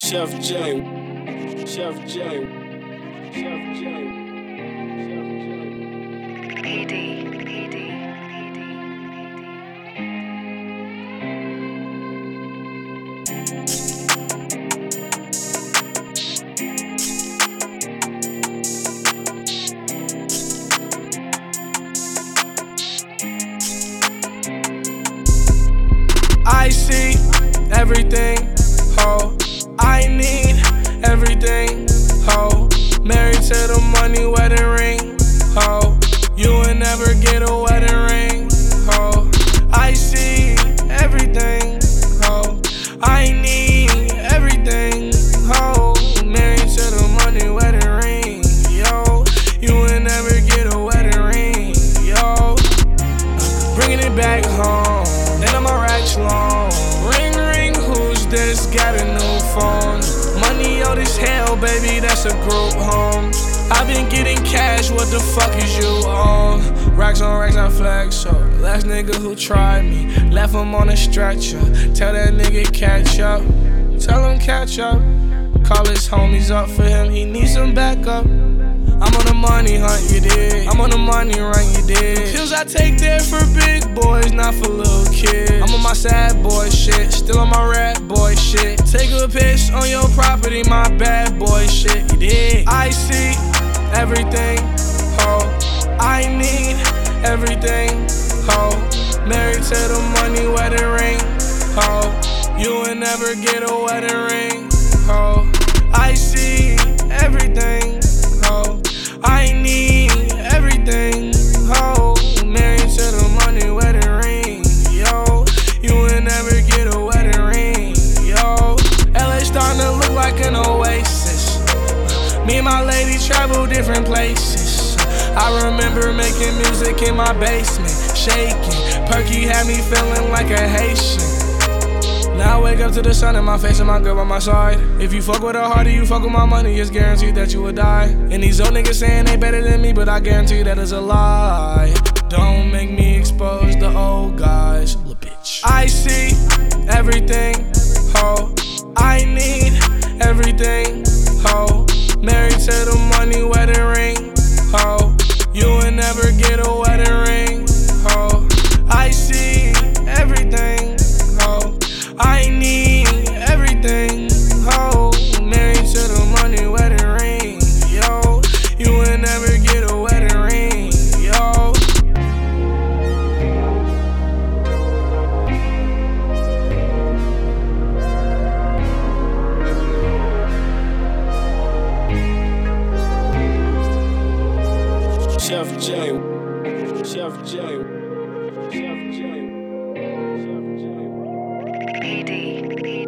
Chef J, Chef J, Chef J, Chef J. I see everything, ho. I need everything, ho. Married to the money, wedding ring, ho. You will never get a wedding ring, ho. I see everything, ho. I need everything, ho. Married to the money, wedding ring, yo. You will never get a wedding ring, yo. Bringing it back home, then I'm a racks long. Ring, ring, who's this? Got a new phone. Money old as hell, baby, that's a group home. I've been getting cash, what the fuck is you on? Racks on flex, so last nigga who tried me left him on a stretcher. Tell that nigga catch up, tell him catch up. Call his homies up for him, he needs some backup. I'm on the money hunt, you dig? I'm on the money run, you dig? Pills I take there for big boys, not for little kids. I'm on my sad boy shit, still on my rat boy shit. Take a piss on your property, my bad boy shit, you dig? I see everything, ho. I need everything, ho. Married to the money, wedding ring, ho. You will never get a wedding ring, ho. I see everything, ho. I need everything, ho. Married to the money, wedding ring, yo. You will never get a wedding ring, yo. LA starting to look like an oasis. Me and my lady travel different places. I remember making music in my basement, shaking. Perky had me feeling like a Haitian. Now I wake up to the sun in my face and my girl by my side. If you fuck with her harder, you fuck with my money, it's guaranteed that you will die. And these old niggas saying they better than me, but I guarantee that is a lie. Don't make me expose the old guys, little bitch. I see everything, ho. I need everything, ho. Married to the money, wedding ring, ho. You will never get a wedding ring, ho. I see everything, ho. I need everything, ho. Married to the money, wedding ring, yo. You will never get a wedding ring, yo. Chef J, Chef J, Chef J, Chef J. PD.